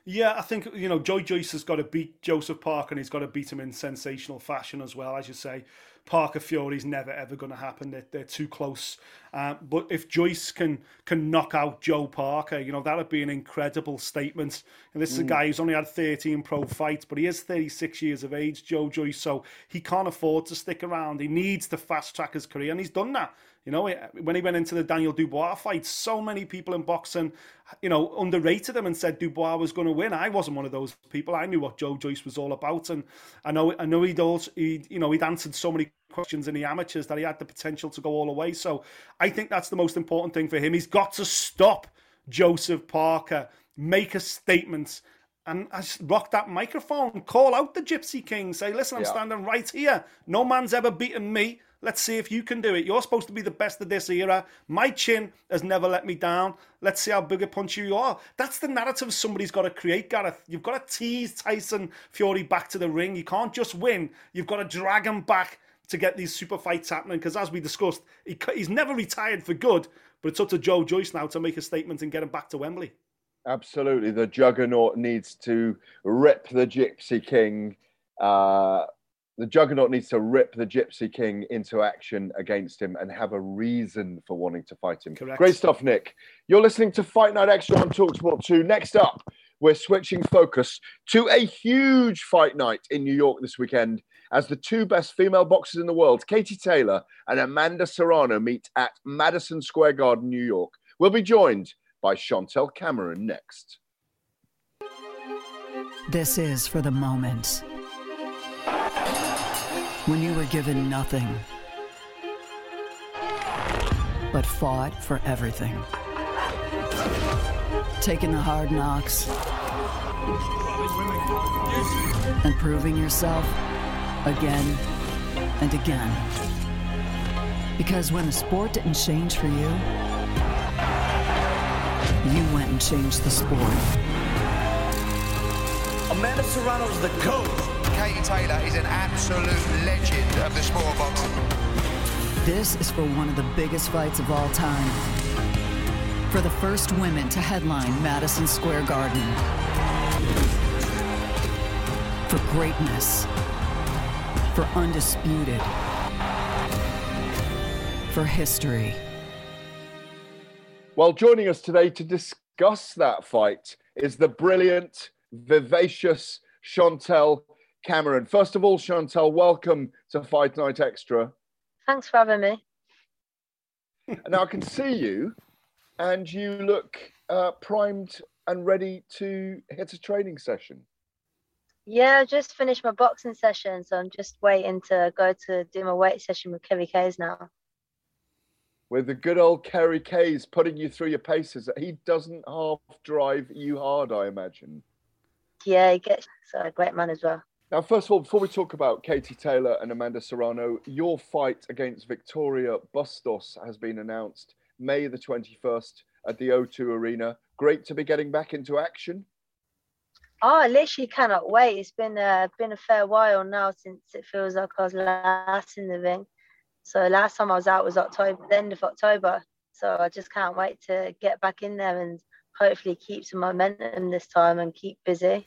Yeah, I think, Joe Joyce has got to beat Joseph Parker, and he's got to beat him in sensational fashion as well. As you say, Parker Fury's never, ever going to happen. They're too close. But if Joyce can knock out Joe Parker, that would be an incredible statement. And this is a guy who's only had 13 pro fights, but he is 36 years of age, Joe Joyce, so he can't afford to stick around. He needs to fast-track his career, and he's done that. When he went into the Daniel Dubois fight, so many people in boxing, underrated him and said Dubois was going to win. I wasn't one of those people. I knew what Joe Joyce was all about, and I know he'd answered so many questions in the amateurs that he had the potential to go all the way. So I think that's the most important thing for him. He's got to stop Joseph Parker, make a statement, and rock that microphone, call out the Gypsy King, say, listen, I'm standing right here. No man's ever beaten me. Let's see if you can do it. You're supposed to be the best of this era. My chin has never let me down. Let's see how big a punch you are. That's the narrative somebody's got to create, Gareth. You've got to tease Tyson Fury back to the ring. You can't just win. You've got to drag him back to get these super fights happening. Because as we discussed, he's never retired for good. But it's up to Joe Joyce now to make a statement and get him back to Wembley. Absolutely. The Juggernaut needs to rip the Gypsy King. The Juggernaut needs to rip the Gypsy King into action against him and have a reason for wanting to fight him. Correct. Great stuff, Nick. You're listening to Fight Night Extra on TalkSport 2. Next up, we're switching focus to a huge fight night in New York this weekend as the two best female boxers in the world, Katie Taylor and Amanda Serrano, meet at Madison Square Garden, New York. We'll be joined by Chantelle Cameron next. This is for the moment when you were given nothing, but fought for everything. Taking the hard knocks and proving yourself again and again. Because when the sport didn't change for you, you went and changed the sport. Amanda Serrano's the GOAT. Katie Taylor is an absolute legend of the sport of boxing. This is for one of the biggest fights of all time. For the first women to headline Madison Square Garden. For greatness. For undisputed. For history. Well, joining us today to discuss that fight is the brilliant, vivacious Chantelle Cameron. First of all, Chantelle, welcome to Fight Night Extra. Thanks for having me. Now I can see you, and you look primed and ready to hit a training session. Yeah, I just finished my boxing session, so I'm just waiting to go to do my weight session with Kerry Kays now. With the good old Kerry Kays putting you through your paces. He doesn't half drive you hard, I imagine. Yeah, he gets a great man as well. Now, first of all, before we talk about Katie Taylor and Amanda Serrano, your fight against Victoria Bustos has been announced May the 21st at the O2 Arena. Great to be getting back into action. Oh, I literally cannot wait. It's been a fair while now since it feels like I was last in the ring. So last time I was out was October, the end of October. So I just can't wait to get back in there and hopefully keep some momentum this time and keep busy.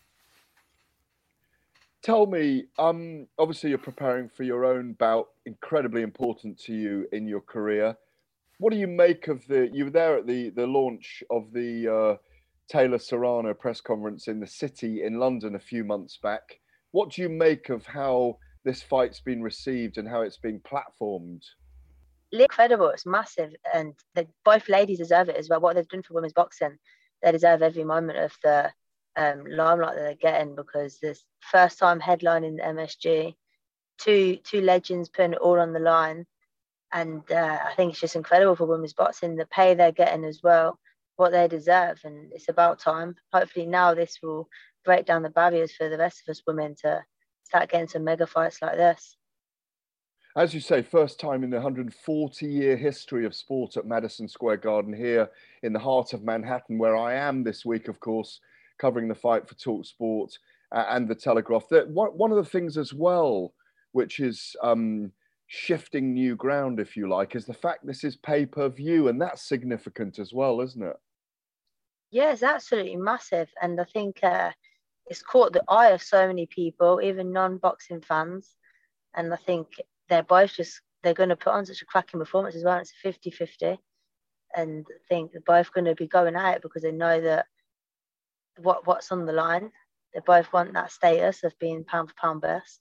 Tell me, obviously you're preparing for your own bout, incredibly important to you in your career. What do you make of you were there at the launch of the Taylor Serrano press conference in the City in London a few months back. What do you make of how this fight's been received and how it's being platformed? Incredible, it's massive, and both ladies deserve it as well. What they've done for women's boxing, they deserve every moment of the limelight that they're getting, because this first time headlining the MSG, two legends putting it all on the line, and I think it's just incredible for women's boxing, the pay they're getting as well, what they deserve, and it's about time. Hopefully now this will break down the barriers for the rest of us women to start getting some mega fights like this. As you say, first time in the 140-year history of sport at Madison Square Garden here in the heart of Manhattan, where I am this week, of course, covering the fight for TalkSport and The Telegraph. One of the things as well, which is shifting new ground, if you like, is the fact this is pay-per-view, and that's significant as well, isn't it? Yeah, it's absolutely massive. And I think it's caught the eye of so many people, even non-boxing fans. And I think they're going to put on such a cracking performance as well. It's a 50-50. And I think they're both going to be going at it because they know that what's on the line. They both want that status of being pound for pound best.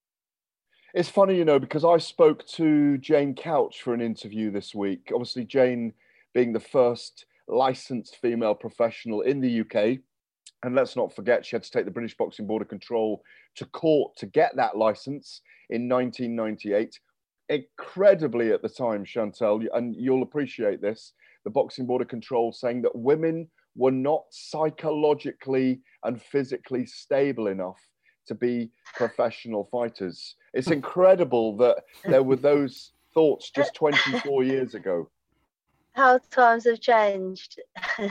It's funny, because I spoke to Jane Couch for an interview this week. Obviously, Jane being the first licensed female professional in the UK. And let's not forget, she had to take the British Boxing Board of Control to court to get that license in 1998. Incredibly at the time, Chantel, and you'll appreciate this, the Boxing Board of Control saying that women were not psychologically and physically stable enough to be professional fighters. It's incredible that there were those thoughts just 24 years ago. How times have changed.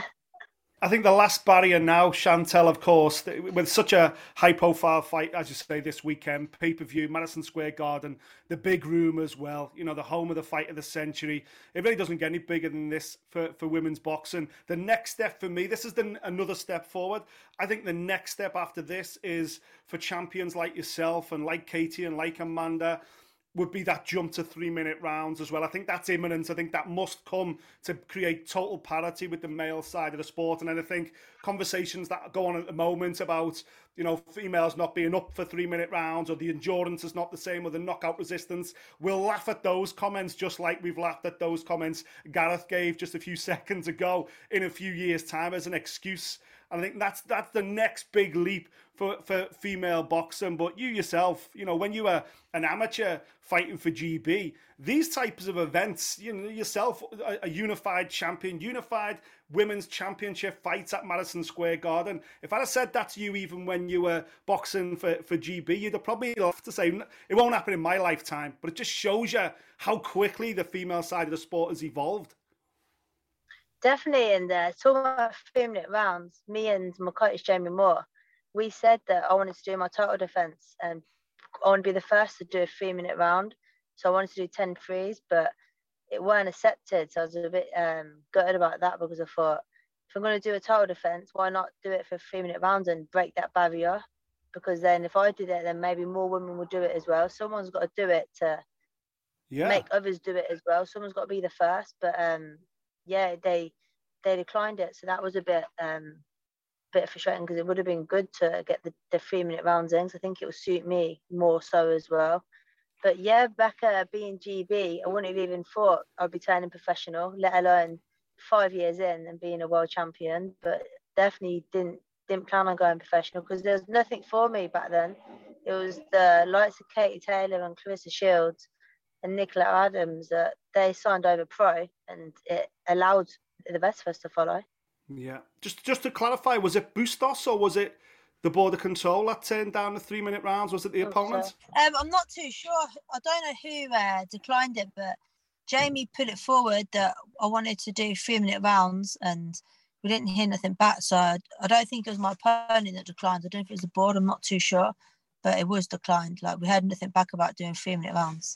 I think the last barrier now, Chantel, of course, with such a high-profile fight, as you say, this weekend, pay-per-view, Madison Square Garden, the big room as well, the home of the fight of the century. It really doesn't get any bigger than this for women's boxing. The next step for me, this is another step forward. I think the next step after this is for champions like yourself and like Katie and like Amanda, would be that jump to 3-minute rounds as well. I think that's imminent. I think that must come to create total parity with the male side of the sport. And then I think conversations that go on at the moment about, females not being up for 3-minute rounds or the endurance is not the same or the knockout resistance, we'll laugh at those comments just like we've laughed at those comments Gareth gave just a few seconds ago in a few years' time as an excuse. And I think that's the next big leap for female boxing. But you yourself, when you were an amateur fighting for GB, these types of events, yourself, a unified champion, unified women's championship fights at Madison Square Garden. If I'd have said that to you even when you were boxing for GB, you'd have probably loved to say, it won't happen in my lifetime. But it just shows you how quickly the female side of the sport has evolved. Definitely, and talking about 3-minute rounds, me and my coach Jamie Moore, we said that I wanted to do my title defence and I want to be the first to do a 3-minute round. So I wanted to do 10 threes, but it weren't accepted. So I was a bit gutted about that because I thought, if I'm going to do a title defence, why not do it for 3-minute rounds and break that barrier? Because then if I did it, then maybe more women will do it as well. Someone's got to do it to make others do it as well. Someone's got to be the first, but they declined it, so that was a bit frustrating because it would have been good to get the 3-minute rounds in. So I think it would suit me more so as well. But yeah, back being GB, I wouldn't have even thought I'd be turning professional, let alone 5 years in and being a world champion. But definitely didn't plan on going professional because there was nothing for me back then. It was the likes of Katie Taylor and Clarissa Shields and Nicola Adams that they signed over pro, and it allowed the best of us to follow. Yeah. Just to clarify, was it Bustos or was it the Board of Control that turned down the 3-minute rounds? Was it the opponent? I'm not too sure. I don't know who declined it, but Jamie put it forward that I wanted to do 3-minute rounds and we didn't hear nothing back. So I don't think it was my opponent that declined. I don't know if it was the board. I'm not too sure, but it was declined. We heard nothing back about doing 3-minute rounds.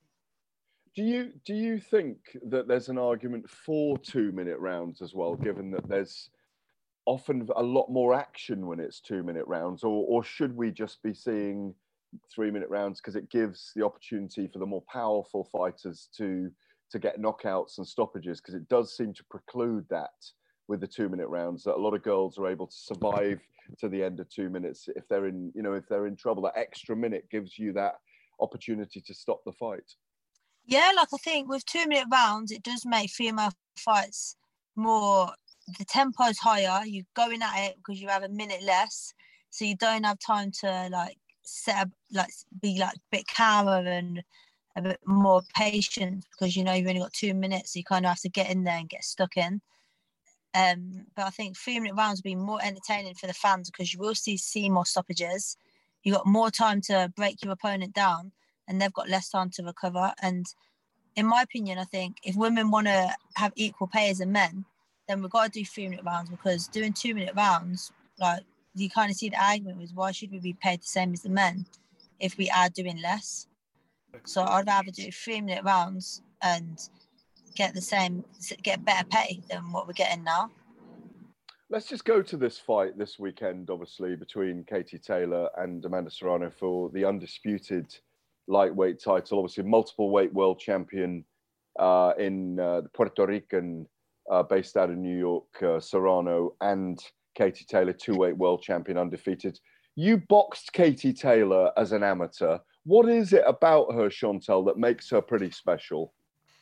Do you think that there's an argument for 2-minute rounds as well, given that there's often a lot more action when it's 2-minute rounds, or should we just be seeing 3-minute rounds because it gives the opportunity for the more powerful fighters to get knockouts and stoppages? Because it does seem to preclude that with the 2-minute rounds, that a lot of girls are able to survive to the end of 2 minutes if they're in trouble. That extra minute gives you that opportunity to stop the fight. Yeah, I think with 2-minute rounds, it does make female fights more, the tempo's higher, you're going at it because you have a minute less, so you don't have time to set up, be a bit calmer and a bit more patient because you've only got 2 minutes, so you kind of have to get in there and get stuck in. But I think 3-minute rounds will be more entertaining for the fans because you will see more stoppages. You got more time to break your opponent down, and they've got less time to recover. And in my opinion, I think if women want to have equal pay as men, then we've got to do 3-minute rounds, because doing 2-minute rounds, you kind of see the argument with why should we be paid the same as the men if we are doing less? So I'd rather do 3-minute rounds and get better pay than what we're getting now. Let's just go to this fight this weekend, obviously, between Katie Taylor and Amanda Serrano for the undisputed lightweight title. Obviously, multiple weight world champion in the Puerto Rican, based out of New York, Serrano, and Katie Taylor, 2-weight world champion, undefeated. You boxed Katie Taylor as an amateur. What is it about her, Chantel, that makes her pretty special?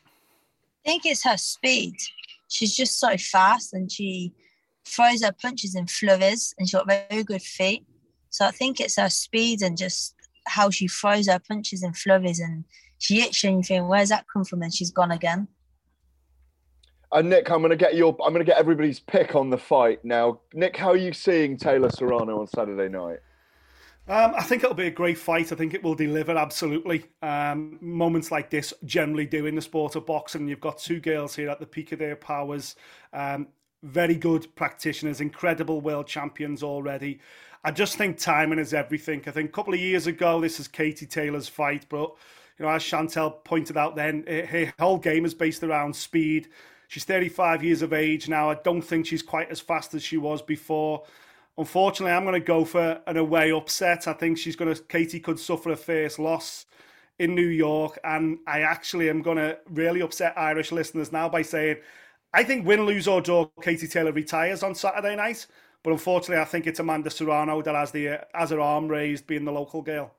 I think it's her speed. She's just so fast, and she throws her punches in flurries, and she's got very good feet. So I think it's her speed and just how she throws her punches in flurries, and she hits you and you think, where's that come from? And she's gone again. Nick, I'm going to get everybody's pick on the fight now. Nick, how are you seeing Taylor Serrano on Saturday night? I think it'll be a great fight. I think it will deliver, absolutely. Moments like this generally do in the sport of boxing. You've got two girls here at the peak of their powers. Very good practitioners, incredible world champions already. I just think timing is everything. I think a couple of years ago, this is Katie Taylor's fight, but as Chantel pointed out then, her whole game is based around speed. She's 35 years of age now. I don't think she's quite as fast as she was before. Unfortunately, I'm going to go for an away upset. I think Katie could suffer a first loss in New York, and I actually am going to really upset Irish listeners now by saying I think win, lose or draw, Katie Taylor retires on Saturday night. But unfortunately, I think it's Amanda Serrano that has her arm raised, being the local girl.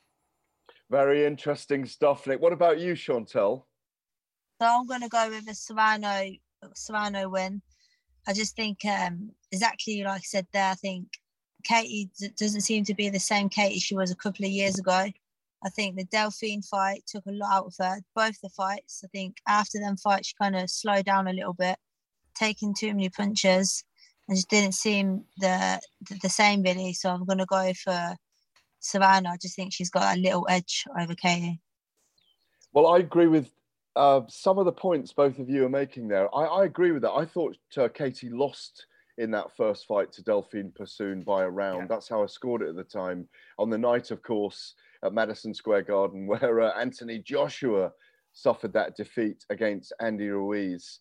Very interesting stuff, Nick. What about you, Chantel? So I'm going to go with a Serrano win. I just think exactly like I said there, I think Katie doesn't seem to be the same Katie she was a couple of years ago. I think the Delphine fight took a lot out of her, both the fights. I think after them fights, she kind of slowed down a little bit, taking too many punches, and just didn't seem the same really. So I'm going to go for Serrano. I just think she's got a little edge over Katie. Well, I agree with some of the points both of you are making there. I agree with that. I thought Katie lost in that first fight to Delphine Persoon by a round. Yeah. That's how I scored it at the time. On the night, of course, at Madison Square Garden, where Anthony Joshua suffered that defeat against Andy Ruiz.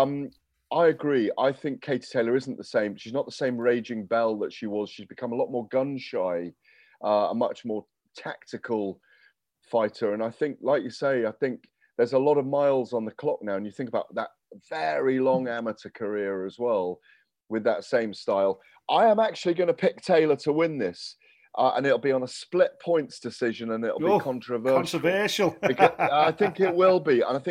I agree. I think Katie Taylor isn't the same. She's not the same raging belle that she was. She's become a lot more gun-shy, a much more tactical fighter. And I think, like you say, I think there's a lot of miles on the clock now. And you think about that very long amateur career as well with that same style. I am actually going to pick Taylor to win this. And it'll be on a split points decision, and it'll be controversial. Because I think it will be. And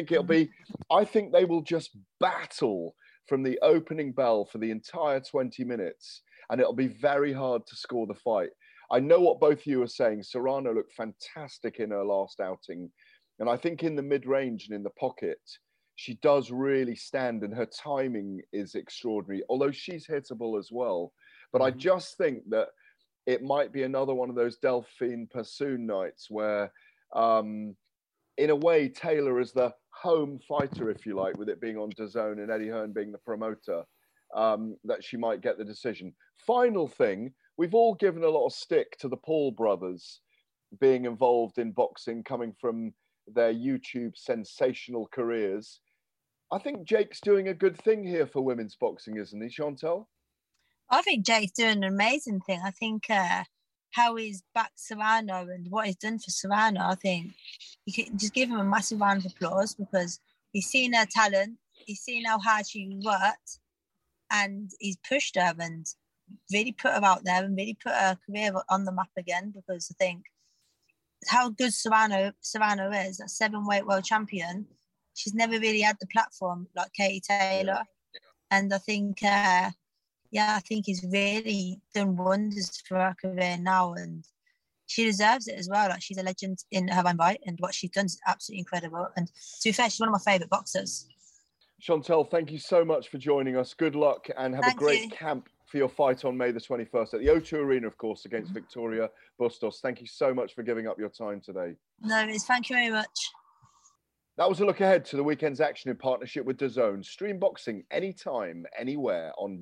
I think they will just battle from the opening bell for the entire 20 minutes. And it'll be very hard to score the fight. I know what both of you are saying. Serrano looked fantastic in her last outing. And I think in the mid-range and in the pocket, she does really stand, and her timing is extraordinary, although she's hittable as well. But I just think that it might be another one of those Delphine Persoon nights where, in a way, Taylor is the home fighter, if you like, with it being on DAZN and Eddie Hearn being the promoter, that she might get the decision. Final thing, we've all given a lot of stick to the Paul brothers being involved in boxing, coming from their YouTube sensational careers. I think Jake's doing a good thing here for women's boxing, isn't he, Chantel? I think Jake's doing an amazing thing. I think how he's backed Serrano and what he's done for Serrano, I think you can just give him a massive round of applause, because he's seen her talent, he's seen how hard she worked, and he's pushed her and really put her out there and really put her career on the map again, because I think how good Serrano is, a 7-weight world champion. She's never really had the platform like Katie Taylor. And I think, I think he's really done wonders for her career now, and she deserves it as well. Like, she's a legend in her own right, and what she's done is absolutely incredible. And to be fair, she's one of my favourite boxers. Chantel, thank you so much for joining us. Good luck, and have a great camp for your fight on May the 21st at the O2 Arena, of course, against Victoria Bustos. Thank you so much for giving up your time today. No, thank you very much. That was a look ahead to the weekend's action in partnership with DAZN. Stream boxing anytime, anywhere on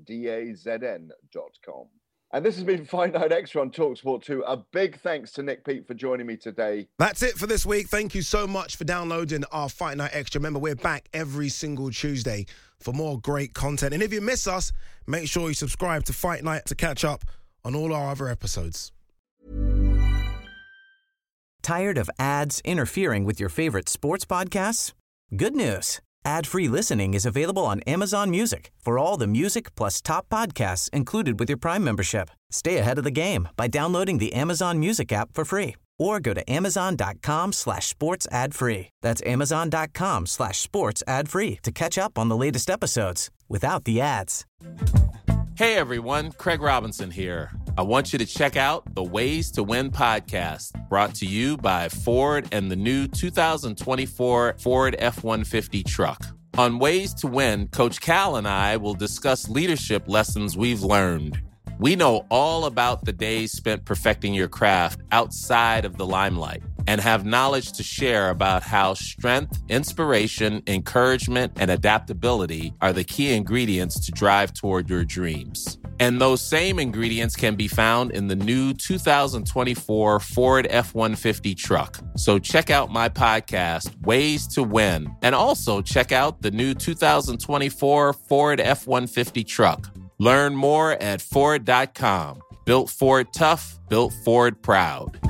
DAZN.com. And this has been Fight Night Extra on TalkSport 2. A big thanks to Nick Peet for joining me today. That's it for this week. Thank you so much for downloading our Fight Night Extra. Remember, we're back every single Tuesday for more great content. And if you miss us, make sure you subscribe to Fight Night to catch up on all our other episodes. Tired of ads interfering with your favorite sports podcasts? Good news. Ad-free listening is available on Amazon Music for all the music plus top podcasts included with your Prime membership. Stay ahead of the game by downloading the Amazon Music app for free or go to amazon.com/sports ad free. That's amazon.com/sports ad free to catch up on the latest episodes without the ads. Hey everyone, Craig Robinson here. I want you to check out the Ways to Win podcast, brought to you by Ford and the new 2024 Ford F-150 truck. On Ways to Win, Coach Cal and I will discuss leadership lessons we've learned. We know all about the days spent perfecting your craft outside of the limelight and have knowledge to share about how strength, inspiration, encouragement, and adaptability are the key ingredients to drive toward your dreams. And those same ingredients can be found in the new 2024 Ford F-150 truck. So check out my podcast, Ways to Win, and also check out the new 2024 Ford F-150 truck. Learn more at Ford.com. Built Ford tough, built Ford proud.